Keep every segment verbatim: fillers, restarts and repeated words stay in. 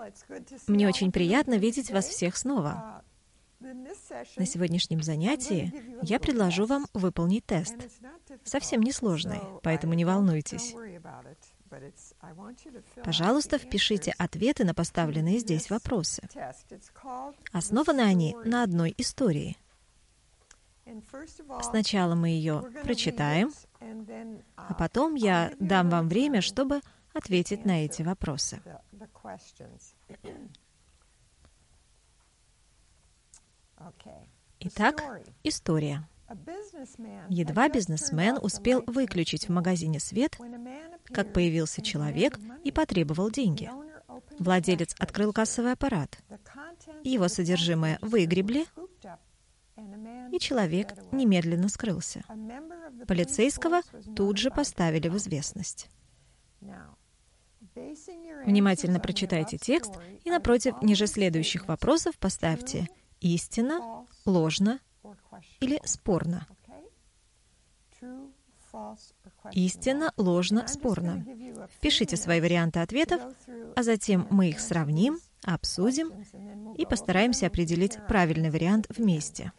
Мне очень приятно видеть вас всех снова. На сегодняшнем занятии я предложу вам выполнить тест. Совсем несложный, поэтому не волнуйтесь. Пожалуйста, впишите ответы на поставленные здесь вопросы. Основаны они на одной истории. Сначала мы ее прочитаем, а потом я дам вам время, чтобы ответить на эти вопросы. Итак, история. Едва бизнесмен успел выключить в магазине свет, как появился человек и потребовал деньги. Владелец открыл кассовый аппарат. Его содержимое выгребли, и человек немедленно скрылся. Полицейского тут же поставили в известность. Внимательно прочитайте текст и напротив ниже следующих вопросов поставьте «истинно», «ложно» или «спорно». Истинно, ложно, спорно. Пишите свои варианты ответов, а затем мы их сравним, обсудим и постараемся определить правильный вариант вместе.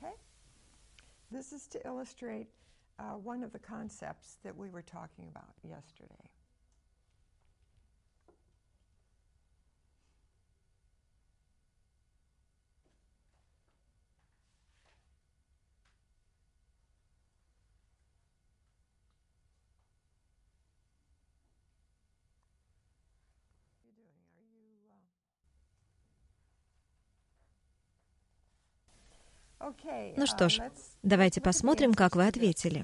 Ну что ж, давайте посмотрим, как вы ответили.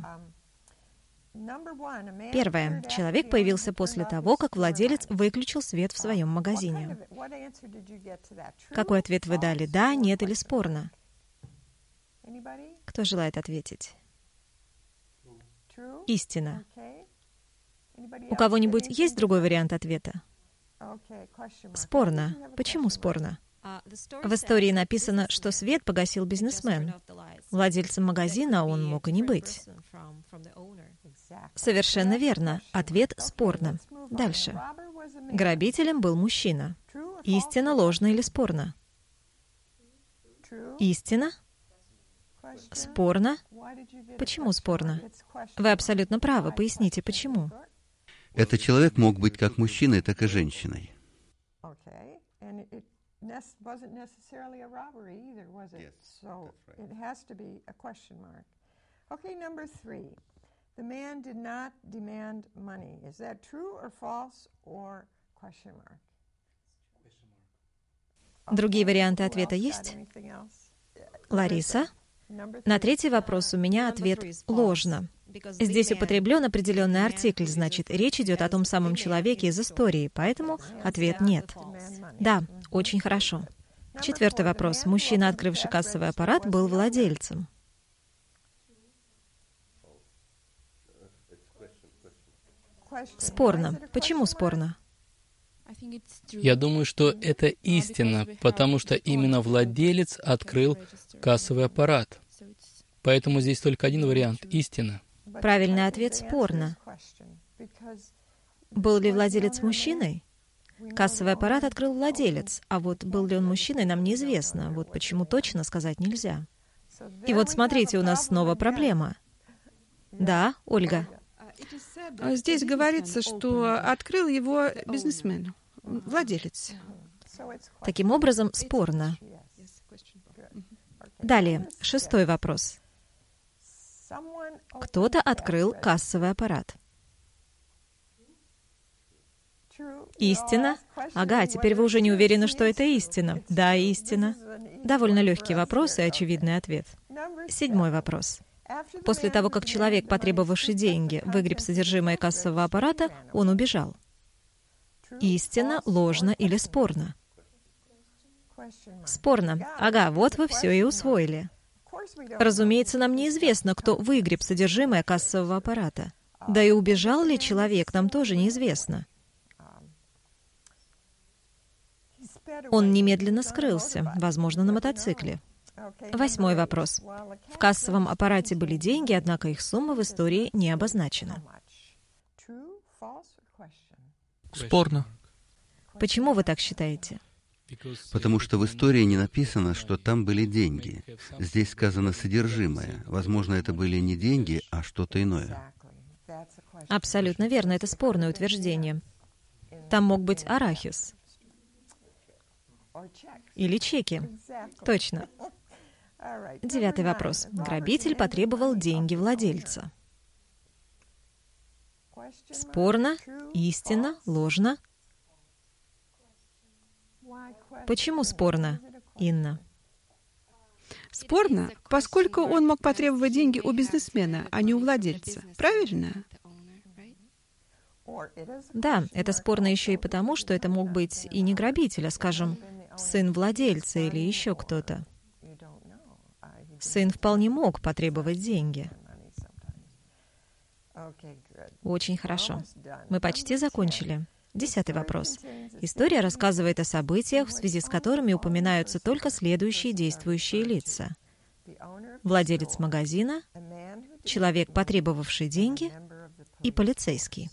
Первое. Человек появился после того, как владелец выключил свет в своем магазине. Какой ответ вы дали? Да, нет или спорно? Кто желает ответить? Истина. У кого-нибудь есть другой вариант ответа? Спорно. Почему спорно? В истории написано, что свет погасил бизнесмен. Владельцем магазина он мог и не быть. Совершенно верно. Ответ спорно. Дальше. Грабителем был мужчина. Истина, ложно или спорно? Истина? Спорно? Почему спорно? Вы абсолютно правы. Поясните, почему? Этот человек мог быть как мужчиной, так и женщиной. Wasn't necessarily a robbery either, was it? Yes, so that's right. it has to be a question mark. Okay, number three. The man did not demand money. Is that true or false or question mark? Другие варианты ответа есть? Лариса? На третий вопрос у меня ответ «ложно». Здесь употреблен определенный артикль, значит, речь идет о том самом человеке из истории, поэтому ответ «нет». Да, очень хорошо. Четвертый вопрос. Мужчина, открывший кассовый аппарат, был владельцем. Спорно. Почему спорно? Я думаю, что это истина, потому что именно владелец открыл кассовый аппарат. Поэтому здесь только один вариант — истина. Правильный ответ — спорно. Был ли владелец мужчиной? Кассовый аппарат открыл владелец, а вот был ли он мужчиной, нам неизвестно. Вот почему точно сказать нельзя. И вот смотрите, у нас снова проблема. Да, Ольга? Здесь говорится, что открыл его бизнесмен, владелец. Таким образом, спорно. Далее, шестой вопрос. Кто-то открыл кассовый аппарат. Истина? Ага, теперь вы уже не уверены, что это истина. Да, истина. Довольно легкий вопрос и очевидный ответ. Седьмой вопрос. После того, как человек, потребовавший деньги, выгреб содержимое кассового аппарата, он убежал. Истина, ложно или спорно? Спорно. Ага, вот вы все и усвоили. Разумеется, нам неизвестно, кто выгреб содержимое кассового аппарата. Да и убежал ли человек, нам тоже неизвестно. Он немедленно скрылся, возможно, на мотоцикле. Восьмой вопрос. В кассовом аппарате были деньги, однако их сумма в истории не обозначена. Спорно. Почему вы так считаете? Потому что в истории не написано, что там были деньги. Здесь сказано содержимое. Возможно, это были не деньги, а что-то иное. Абсолютно верно, это спорное утверждение. Там мог быть арахис. Или чеки. Точно. Девятый вопрос. Грабитель потребовал деньги владельца. Спорно, истинно, ложно. Почему спорно, Инна? Спорно, поскольку он мог потребовать деньги у бизнесмена, а не у владельца. Правильно? Да, это спорно еще и потому, что это мог быть и не грабитель, а, скажем, сын владельца или еще кто-то. Сын вполне мог потребовать деньги. Очень хорошо. Мы почти закончили. Десятый вопрос. История рассказывает о событиях, в связи с которыми упоминаются только следующие действующие лица. Владелец магазина, человек, потребовавший деньги, и полицейский.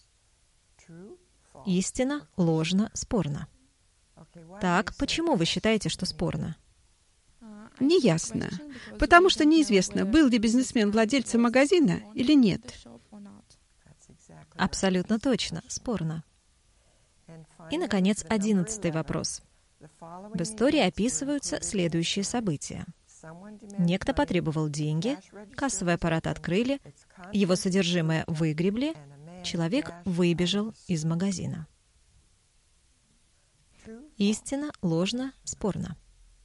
Истинно, ложно, спорно. Так, почему вы считаете, что спорно? Неясно. Потому что неизвестно, был ли бизнесмен владельцем магазина или нет. Абсолютно точно, спорно. И, наконец, одиннадцатый вопрос. В истории описываются следующие события. Некто потребовал деньги, кассовый аппарат открыли, его содержимое выгребли, человек выбежал из магазина. Истинно, ложно, спорно.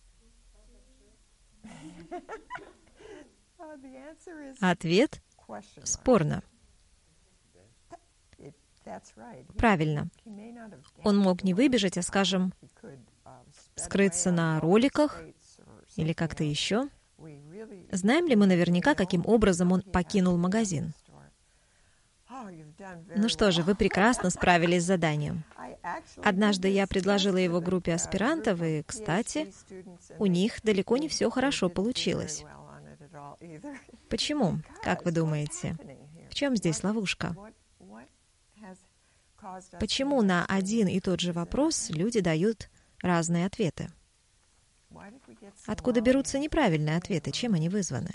Ответ — спорно. Правильно. Он мог не выбежать, а, скажем, скрыться на роликах или как-то еще. Знаем ли мы наверняка, каким образом он покинул магазин? Ну что же, вы прекрасно справились с заданием. Однажды я предложила его группе аспирантов, и, кстати, у них далеко не все хорошо получилось. Почему? Как вы думаете? В чем здесь ловушка? Почему на один и тот же вопрос люди дают разные ответы? Откуда берутся неправильные ответы? Чем они вызваны?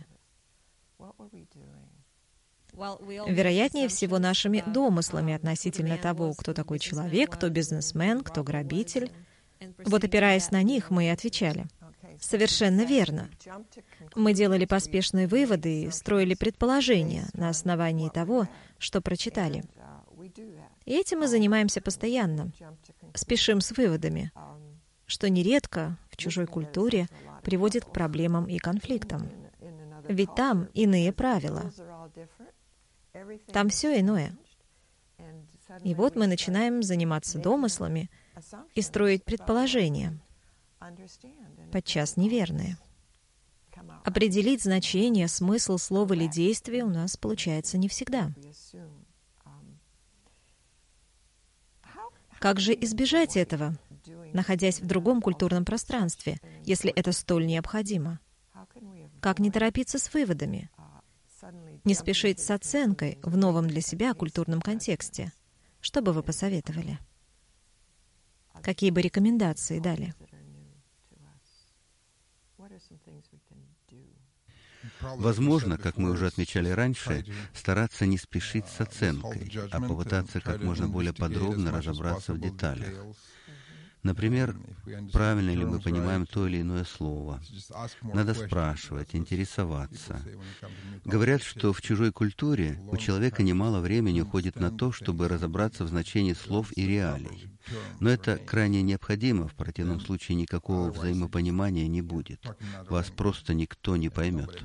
Вероятнее всего, нашими домыслами относительно того, кто такой человек, кто бизнесмен, кто грабитель. Вот опираясь на них, мы и отвечали. Совершенно верно. Мы делали поспешные выводы и строили предположения на основании того, что прочитали. И этим мы занимаемся постоянно. Спешим с выводами, что нередко в чужой культуре приводит к проблемам и конфликтам. Ведь там иные правила. Там все иное. И вот мы начинаем заниматься домыслами и строить предположения, подчас неверные. Определить значение, смысл слова или действия у нас получается не всегда. Как же избежать этого, находясь в другом культурном пространстве, если это столь необходимо? Как не торопиться с выводами? Не спешить с оценкой в новом для себя культурном контексте? Что бы вы посоветовали? Какие бы рекомендации дали? Возможно, как мы уже отмечали раньше, стараться не спешить с оценкой, а попытаться как можно более подробно разобраться в деталях. Например, правильно ли мы понимаем то или иное слово. Надо спрашивать, интересоваться. Говорят, что в чужой культуре у человека немало времени уходит на то, чтобы разобраться в значении слов и реалий. Но это крайне необходимо, в противном случае никакого взаимопонимания не будет. Вас просто никто не поймет.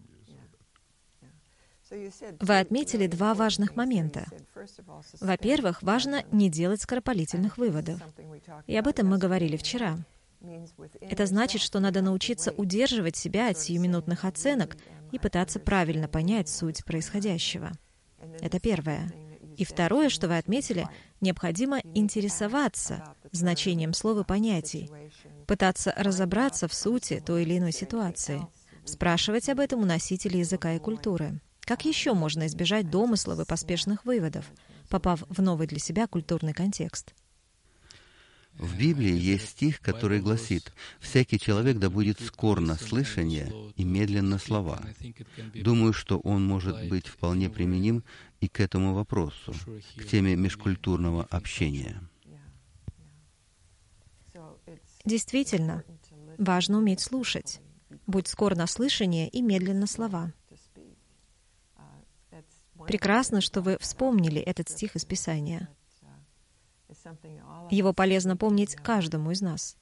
Вы отметили два важных момента. Во-первых, важно не делать скоропалительных выводов. И об этом мы говорили вчера. Это значит, что надо научиться удерживать себя от сиюминутных оценок и пытаться правильно понять суть происходящего. Это первое. И второе, что вы отметили, необходимо интересоваться значением слов и понятий, пытаться разобраться в сути той или иной ситуации, спрашивать об этом у носителей языка и культуры. Как еще можно избежать домыслов и поспешных выводов, попав в новый для себя культурный контекст? В Библии есть стих, который гласит: «Всякий человек да будет скор на слышание и медлен на слова». Думаю, что он может быть вполне применим и к этому вопросу, к теме межкультурного общения. Действительно, важно уметь слушать. Будь скор на слышание и медлен на слова. Прекрасно, что вы вспомнили этот стих из Писания. Его полезно помнить каждому из нас.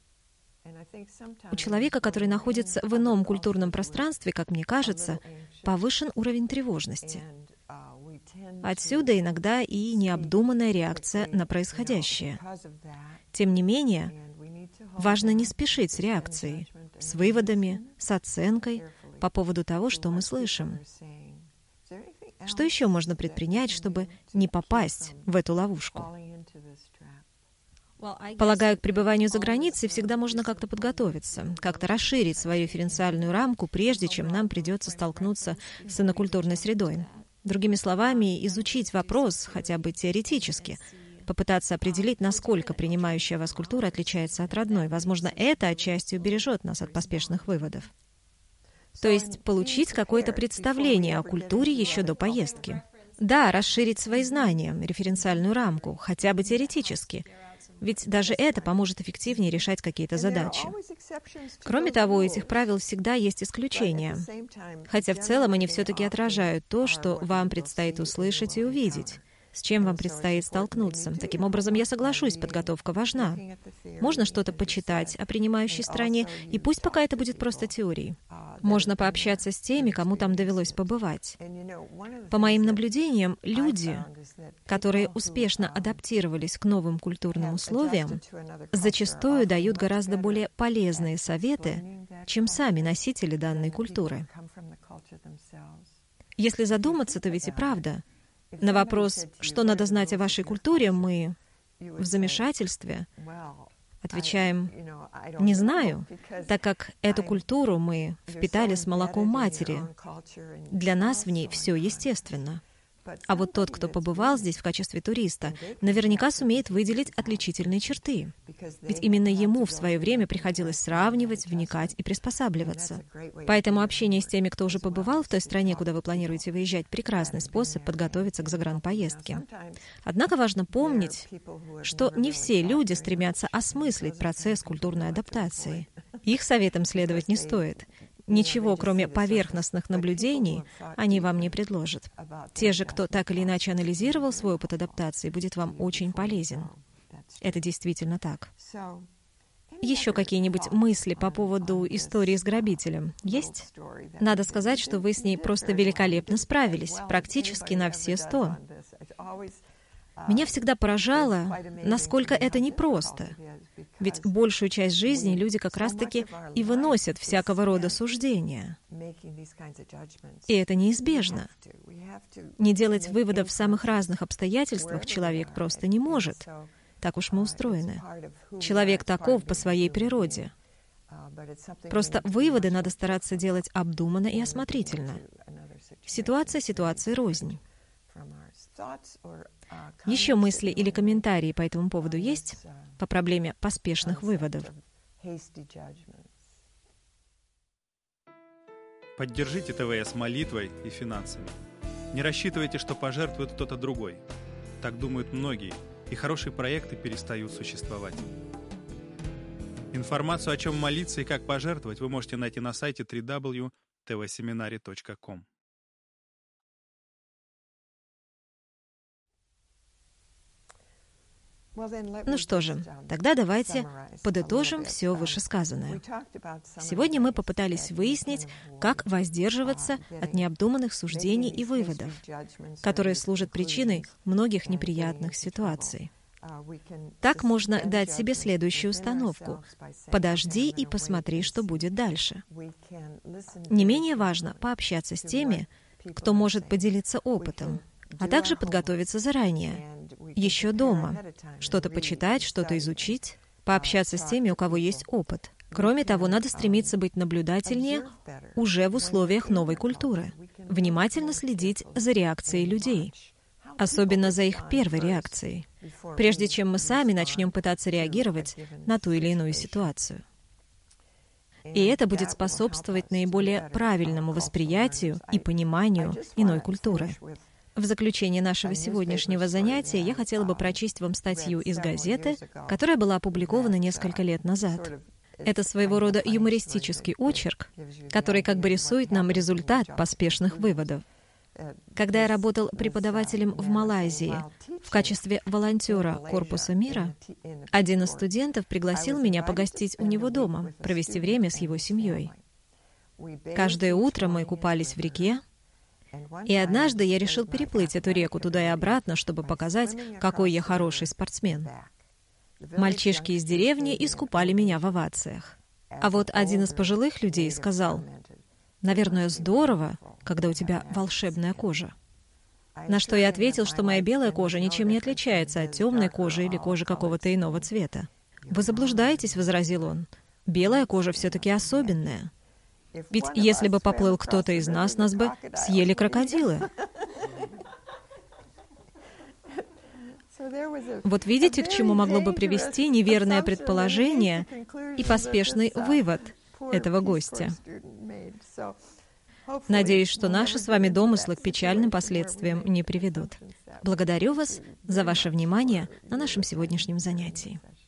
У человека, который находится в ином культурном пространстве, как мне кажется, повышен уровень тревожности. Отсюда иногда и необдуманная реакция на происходящее. Тем не менее, важно не спешить с реакцией, с выводами, с оценкой по поводу того, что мы слышим. Что еще можно предпринять, чтобы не попасть в эту ловушку? Полагаю, к пребыванию за границей всегда можно как-то подготовиться, как-то расширить свою референциальную рамку, прежде чем нам придется столкнуться с инокультурной средой. Другими словами, изучить вопрос хотя бы теоретически, попытаться определить, насколько принимающая вас культура отличается от родной. Возможно, это отчасти убережет нас от поспешных выводов. То есть получить какое-то представление о культуре еще до поездки. Да, расширить свои знания, референциальную рамку, хотя бы теоретически. Ведь даже это поможет эффективнее решать какие-то задачи. Кроме того, у этих правил всегда есть исключения. Хотя в целом они все-таки отражают то, что вам предстоит услышать и увидеть, с чем вам предстоит столкнуться. Таким образом, я соглашусь, подготовка важна. Можно что-то почитать о принимающей стране, и пусть пока это будет просто теорией. Можно пообщаться с теми, кому там довелось побывать. По моим наблюдениям, люди, которые успешно адаптировались к новым культурным условиям, зачастую дают гораздо более полезные советы, чем сами носители данной культуры. Если задуматься, то ведь и правда. На вопрос, что надо знать о вашей культуре, мы в замешательстве отвечаем: «Не знаю», так как эту культуру мы впитали с молоком матери. Для нас в ней все естественно. А вот тот, кто побывал здесь в качестве туриста, наверняка сумеет выделить отличительные черты. Ведь именно ему в свое время приходилось сравнивать, вникать и приспосабливаться. Поэтому общение с теми, кто уже побывал в той стране, куда вы планируете выезжать, прекрасный способ подготовиться к загранпоездке. Однако важно помнить, что не все люди стремятся осмыслить процесс культурной адаптации. Их советам следовать не стоит. Ничего, кроме поверхностных наблюдений, они вам не предложат. Те же, кто так или иначе анализировал свой опыт адаптации, будет вам очень полезен. Это действительно так. Еще какие-нибудь мысли по поводу истории с грабителем есть? Надо сказать, что вы с ней просто великолепно справились, практически на все сто. Меня всегда поражало, насколько это непросто. Ведь большую часть жизни люди как раз-таки и выносят всякого рода суждения. И это неизбежно. Не делать выводов в самых разных обстоятельствах человек просто не может. Так уж мы устроены. Человек таков по своей природе. Просто выводы надо стараться делать обдуманно и осмотрительно. Ситуация ситуации рознь. Еще мысли или комментарии по этому поводу есть? По проблеме поспешных выводов. Поддержите ТВС молитвой и финансами. Не рассчитывайте, что пожертвует кто-то другой. Так думают многие, и хорошие проекты перестают существовать. Информацию, о чем молиться и как пожертвовать, вы можете найти на сайте дабл ю дабл ю дабл ю точка ти ви семинари точка ком. Ну что же, тогда давайте подытожим все вышесказанное. Сегодня мы попытались выяснить, как воздерживаться от необдуманных суждений и выводов, которые служат причиной многих неприятных ситуаций. Так можно дать себе следующую установку: «Подожди и посмотри, что будет дальше». Не менее важно пообщаться с теми, кто может поделиться опытом, а также подготовиться заранее, еще дома, что-то почитать, что-то изучить, пообщаться с теми, у кого есть опыт. Кроме того, надо стремиться быть наблюдательнее уже в условиях новой культуры, внимательно следить за реакцией людей, особенно за их первой реакцией. прежде чем мы сами начнем пытаться реагировать на ту или иную ситуацию. И это будет способствовать наиболее правильному восприятию и пониманию иной культуры. В заключение нашего сегодняшнего занятия я хотела бы прочесть вам статью из газеты, которая была опубликована несколько лет назад. Это своего рода юмористический очерк, который как бы рисует нам результат поспешных выводов. Когда я работал преподавателем в Малайзии в качестве волонтера Корпуса мира, один из студентов пригласил меня погостить у него дома, провести время с его семьей. Каждое утро мы купались в реке, и однажды я решил переплыть эту реку туда и обратно, чтобы показать, какой я хороший спортсмен. Мальчишки из деревни искупали меня в овациях. А вот один из пожилых людей сказал: «Наверное, здорово, когда у тебя волшебная кожа». На что я ответил, что моя белая кожа ничем не отличается от темной кожи или кожи какого-то иного цвета. «Вы заблуждаетесь», — возразил он. «Белая кожа все-таки особенная. Ведь если бы поплыл кто-то из нас, нас бы съели крокодилы». Вот видите, к чему могло бы привести неверное предположение и поспешный вывод этого гостя. Надеюсь, что наши с вами домыслы к печальным последствиям не приведут. Благодарю вас за ваше внимание на нашем сегодняшнем занятии.